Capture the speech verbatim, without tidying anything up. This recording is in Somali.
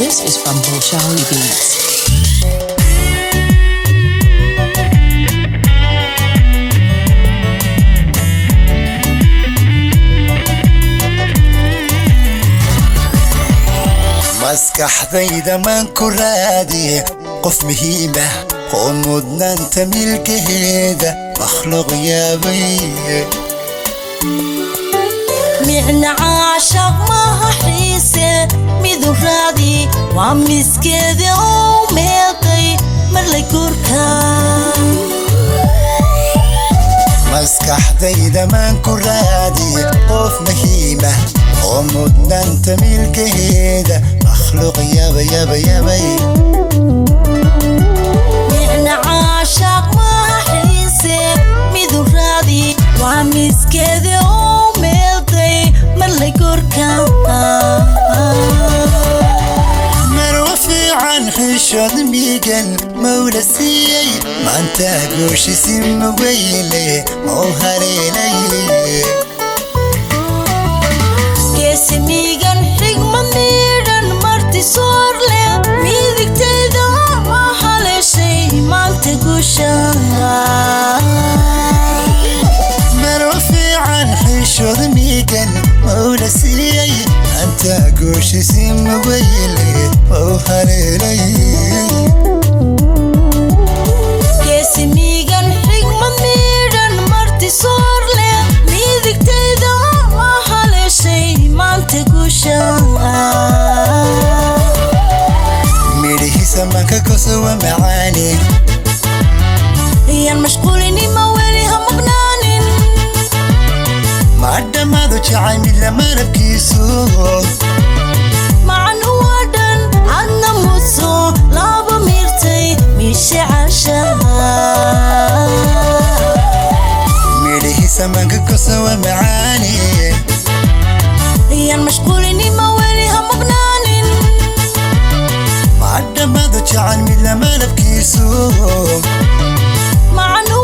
This is from Bolshoi Beats. maskaxdayda maan ku raadiye qof muhiima oo mudnaanta milkeeda makhluuq yaabay micna caashaq maaha xiise midu raadi waa miskeeda oo meeqay marlay korka maskaxdayda maan ku raadiye qof muhiima oo mudnaanta milkeeda makhluuq yaabay yaabay yaabay micna caashaq maaha xiise midu raadi waa miskeeda oo meeqay marlay korka marwa fiican xishood miigan mawla siiyey maanta gooshisi maweyle oo haleelay geesimiigan xigmad miidhan marti soor leh midigtayda ma haleeshay maanta guusha marwa fiican xishood miigan mawla siiyey maanta gooshisi maweyle oo haleelay geesimiigan xigmad miidhan marti soor leh midigtayda ma haleeshay maanta guusha midhihiisa manka kosowa macaani yan mashquulini ma weli ha maqnaanin ma dhammaado jacay mid la marabkiisu macan uwa dhan adna muso laba miirtay miishe cashaha midhihiisa manka kosowa macaani yan mashquulini ma weli ha maqnaanin ma dhammaado jacay mid la marabkiisu macan